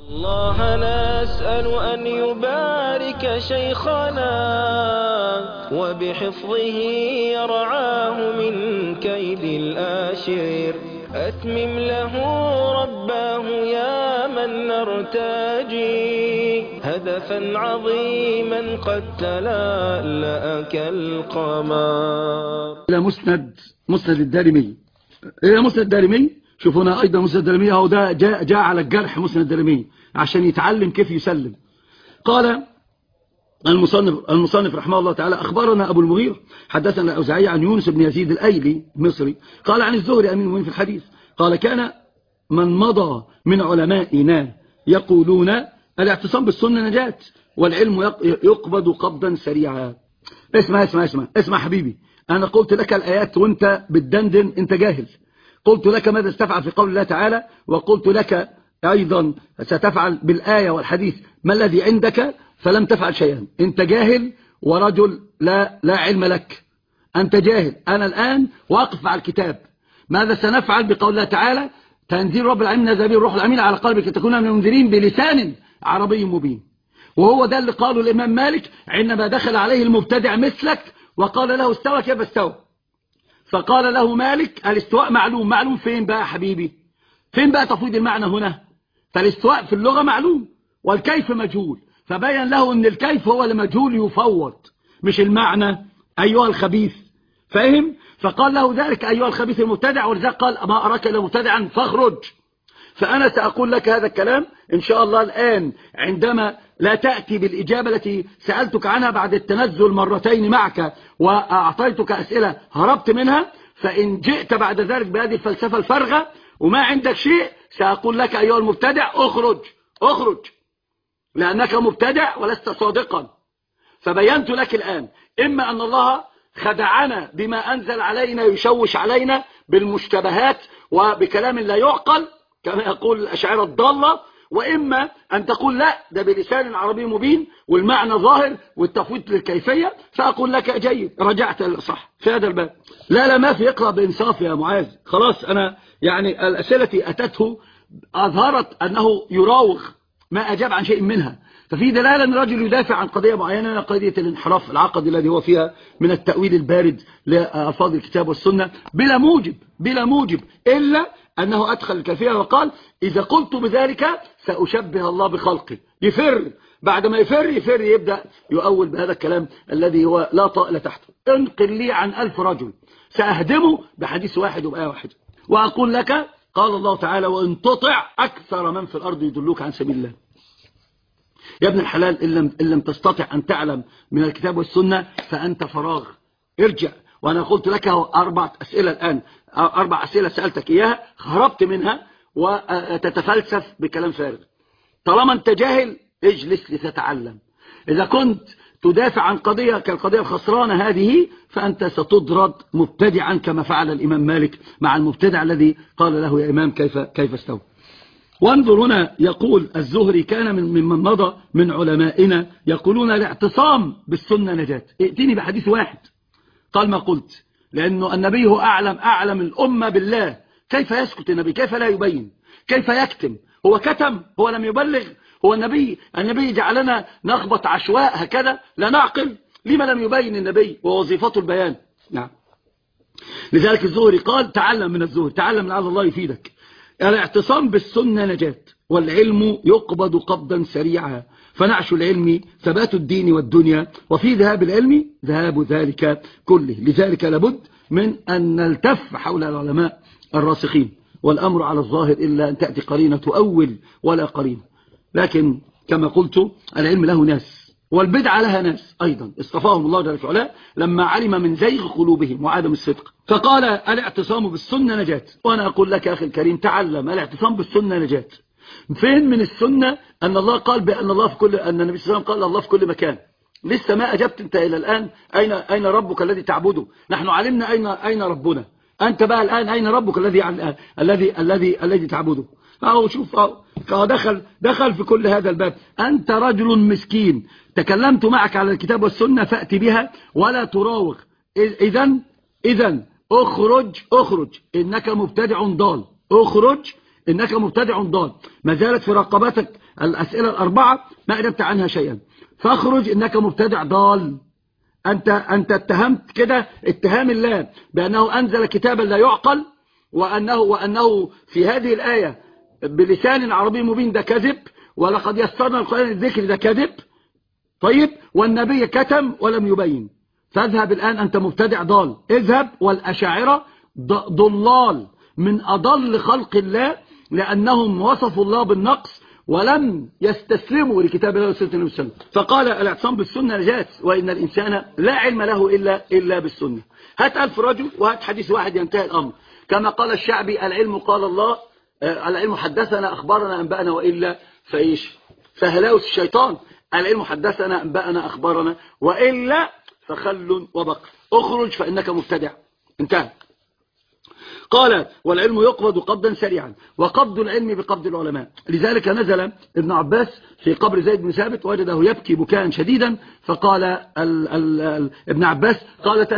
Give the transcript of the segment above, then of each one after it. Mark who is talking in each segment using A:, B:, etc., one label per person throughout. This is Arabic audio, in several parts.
A: الله نسأل أن يبارك شيخنا وبحفظه يرعاه من كيد الآشر. أتمم له رباه يا من نرتجي هدفا عظيما قد تلألأ كالقمر.
B: إلى مسند الدارمي. إلى مسند الدارمي. شوفوا هنا أيضا مسند الدارمي، أهو ده جاء على الجرح مسند الدارمي عشان يتعلم كيف يسلم. قال المصنف رحمه الله تعالى: أخبرنا أبو المغير حدثنا الأوزاعي عن يونس بن يزيد الأيلي المصري قال عن الزهري أمين المؤمنين في الحديث قال: كان من مضى من علمائنا يقولون الاعتصام بالسنة نجاة والعلم يقبض قبضا سريعا. اسمع حبيبي، أنا قلت لك الآيات وانت بتدندن، انت جاهل. قلت لك ماذا استفعل في قول الله تعالى، وقلت لك أيضا ستفعل بالآية والحديث ما الذي عندك، فلم تفعل شيئا. انت جاهل ورجل لا علم لك، انت جاهل. أنا الآن واقف على الكتاب. ماذا سنفعل بقول الله تعالى: تنزيل رب العالمين نزل به الروح الأمين على قلبك تكون من المنذرين بلسان عربي مبين. وهو ده اللي قاله الإمام مالك عندما دخل عليه المبتدع مثلك وقال له: استوى كيف استوى؟ فقال له مالك: الاستواء معلوم فين بقى حبيبي؟ فين بقى تفويض المعنى هنا؟ فالاستواء في اللغة معلوم والكيف مجهول، فبين له ان الكيف هو المجهول يفوض مش المعنى. أيها الخبيث، فاهم؟ فقال له ذلك أيها الخبيث المبتدع، ولذلك قال: ما أراك إلا مبتدعا فاخرج. فأنا سأقول لك هذا الكلام إن شاء الله الآن عندما لا تأتي بالإجابة التي سألتك عنها بعد التنزل مرتين معك وأعطيتك أسئلة هربت منها. فإن جئت بعد ذلك بهذه الفلسفة الفارغة وما عندك شيء، سأقول لك أيها المبتدع: اخرج لأنك مبتدع ولست صادقا. فبينت لك الآن إما أن الله خدعنا بما أنزل علينا يشوش علينا بالمشتبهات وبكلام لا يعقل كما يقول الأشاعرة الضالة، وإما أن تقول لا، ده بلسان عربي مبين والمعنى ظاهر والتفويض للكيفية. فأقول لك جيد، رجعت صح في هذا الباب. لا ما في، اقرأ بإنصاف يا معاذ. خلاص أنا يعني الأسئلة التي أتته أظهرت أنه يراوغ ما أجاب عن شيء منها، ففي دلالة أن الرجل يدافع عن قضية معينة، قضية الانحراف العقدي الذي هو فيها من التأويل البارد لألفاظ الكتاب والسنة بلا موجب إلا أنه أدخل الكيفية وقال: إذا قلت بذلك سأشبه الله بخلقه. يفر، بعد ما يفر يبدأ يؤول بهذا الكلام الذي هو لا طائل تحته. انقل لي عن 1000 رجل سأهدمه بحديث واحد وبآية واحدة، وأقول لك: قال الله تعالى: وإن تطع أكثر من في الأرض يدلوك عن سبيل الله. يا ابن الحلال، إن لم تستطع أن تعلم من الكتاب والسنة فأنت فراغ، ارجع. وأنا قلت لك 4 أسئلة الآن، 4 أسئلة سألتك إياها هربت منها وتتفلسف بكلام فارغ. طالما أنت جاهل اجلس لتتعلم. إذا كنت تدافع عن قضية كالقضية الخسرانة هذه فأنت ستضرد مبتدعا كما فعل الإمام مالك مع المبتدع الذي قال له: يا إمام كيف استوى؟ وانظر هنا، يقول الزهري: كان ممن مضى من علمائنا يقولون الاعتصام بالسنة نجاة. ائتني بحديث واحد قال ما قلت، لأنه النبي هو أعلم الأمة بالله. كيف يسكت النبي؟ كيف لا يبين؟ كيف يكتم؟ هو كتم؟ هو لم يبلغ؟ هو النبي جعلنا نخبط عشواء هكذا لا نعقل؟ لما لم يبين النبي ووظيفته البيان؟ نعم. لذلك الزهري قال: تعلم من الزهري، تعلم لعل الله يفيدك. الاعتصام بالسنة نجاة والعلم يقبض قبضا سريعا، فنعش العلم ثبات الدين والدنيا، وفي ذهاب العلم ذهاب ذلك كله. لذلك لابد من أن نلتف حول العلماء الراسخين، والأمر على الظاهر إلا أن تأتي قرينة تؤول ولا قرينة. لكن كما قلت العلم له ناس والبدعة لها ناس أيضا اصطفاهم الله جل وعلا لما علم من زيغ قلوبهم وعدم الصدق، فقال: الاعتصام بالسنة نجاة. وأنا أقول لك أخي الكريم: تعلم الاعتصام بالسنة نجاة. فين من السنة أن الله قال بأن الله في كل، أن النبي صلى الله عليه وسلم قال الله في كل مكان؟ لسه ما أجبت أنت إلى الآن. أين ربك الذي تعبده؟ نحن علمنا أين ربنا. أنت بقى الآن أين ربك الذي تعبده؟ شوف دخل في كل هذا الباب. أنت رجل مسكين، تكلمت معك على الكتاب والسنة فأتي بها ولا تراوغ. إذن اخرج إنك مبتدع ضال. اخرج إنك مبتدع ضال. ما زالت في رقبتك الأسئلة الأربعة ما أجبت عنها شيئا، فاخرج إنك مبتدع ضال. أنت اتهمت كده اتهام الله بأنه أنزل كتابا لا يعقل، وأنه في هذه الآية بلسان عربي مبين، ده كذب. ولقد يسرنا القرآن الذكر، ده كذب. طيب، والنبي كتم ولم يبين. فاذهب الآن، أنت مبتدع ضال، اذهب. والأشاعرة ضلال من أضل خلق الله، لأنهم وصفوا الله بالنقص ولم يستسلموا لكتاب الله وسنة النبي صلى الله عليه وسلم. فقال الاعتصام بالسنة نجاة، وإن الإنسان لا علم له إلا بالسنة. هات 1000 رجل وهات حديث واحد ينتهي الأمر. كما قال الشعبي: العلم قال الله، العلم حدثنا أخبارنا أنبأنا، وإلا فإيش؟ فهلاوس الشيطان. العلم حدثنا أنبأنا أخبارنا، وإلا فخل وبقر. اخرج فإنك مبتدع. انتهى. قال: والعلم يقبض قبضا سريعا، وقبض العلم بقبض العلماء. لذلك نزل ابن عباس في قبر زيد بن ثابت، وجده يبكي بكاء شديدا، فقال ابن عباس: قال: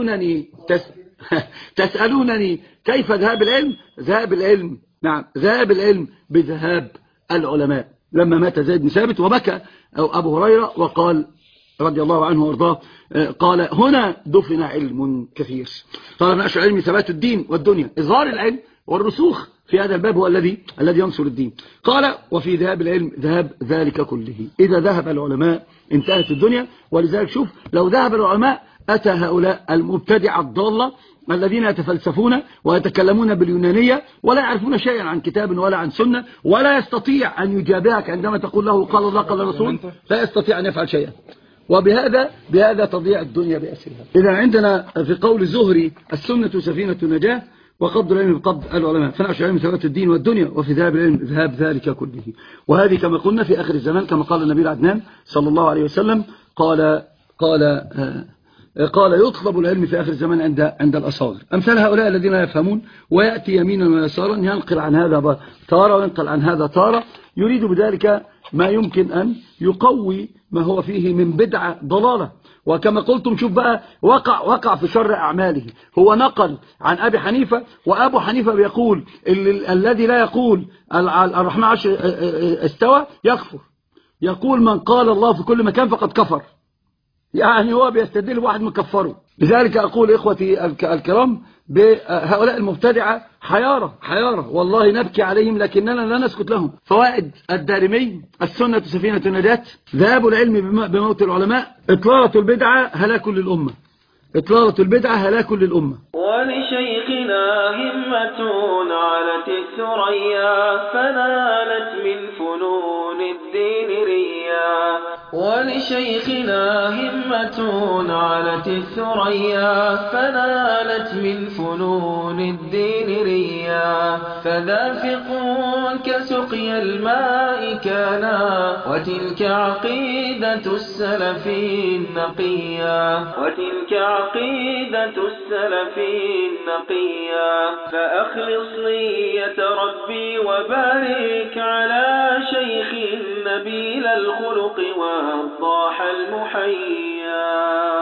B: تسألونني كيف ذهاب العلم؟ ذهاب العلم، نعم، ذهاب العلم بذهاب العلماء. لما مات زيد بن ثابت وبكى أبو هريرة وقال رضي الله عنه وارضاه، قال: هنا دفن علم كثير. طالما نشأ العلم ثبات الدين والدنيا، إظهار العلم والرسوخ في هذا الباب هو الذي ينصر الدين. قال: وفي ذهاب العلم ذهاب ذلك كله. إذا ذهب العلماء انتهت الدنيا. ولذلك شوف، لو ذهب العلماء أتى هؤلاء المبتدعة الضالة الذين يتفلسفون ويتكلمون باليونانية ولا يعرفون شيئا عن كتاب ولا عن سنة، ولا يستطيع أن يجابهك عندما تقول له قال الله قال الرسول، لا يستطيع أن يفعل شيئا. وبهذا تضيع الدنيا بأسرها. إذا عندنا في قول الزهري: السنة سفينة النجاة، وقبض العلم بقبض العلماء، فنعش العلم ثبات الدين والدنيا، وفي ذهاب العلم ذهاب ذلك كله. وهذه كما قلنا في آخر الزمان، كما قال النبي العدنان صلى الله عليه وسلم، قال: يطلب العلم في آخر الزمان عند الأصاغر. أمثال هؤلاء الذين لا يفهمون، ويأتي يمينا ويسارا، ينقل عن هذا تارة وينقل عن هذا تارة، يريد بذلك ما يمكن أن يقوي ما هو فيه من بدعة ضلالة. وكما قلتم، شوف بقى، وقع في شر أعماله. هو نقل عن أبي حنيفة، وأبو حنيفة بيقول: الذي لا يقول الرحمن عرش استوى يكفر. يقول: من قال الله في كل مكان فقد كفر. يعني هو بيستدل واحد مكفره. لذلك أقول إخوتي الكرام، بهؤلاء المبتدعة حيارة والله نبكي عليهم، لكننا لا نسكت لهم. فوائد الدارمي: السنة سفينة النجاة، ذهاب العلم بموت العلماء، إطلالة البدعة هلاك للأمة، إطلالة البدعة هلاك للأمة.
A: ولشيخنا همة علت الثريا، فنالت من فنون الدين ريا. ولشيخنا همة علت الثريا، فنالت من فنون الدين ريا. فذافق كسقي الماء كانا، وتلك عقيدة السلف النقيا، وتلك عقيدة السلف النقيا. فأخلص نية ربي وبارك على شيخ نبيل الخلق والضاح المحيا.